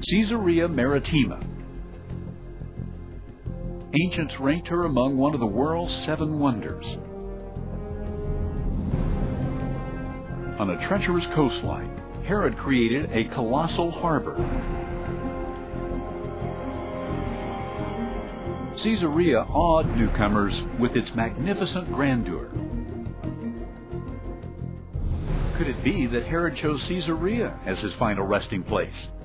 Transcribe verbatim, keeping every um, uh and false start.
Caesarea Maritima. Ancients ranked her among one of the world's seven wonders. On a treacherous coastline, Herod created a colossal harbor. Caesarea awed newcomers with its magnificent grandeur. Could it be that Herod chose Caesarea as his final resting place?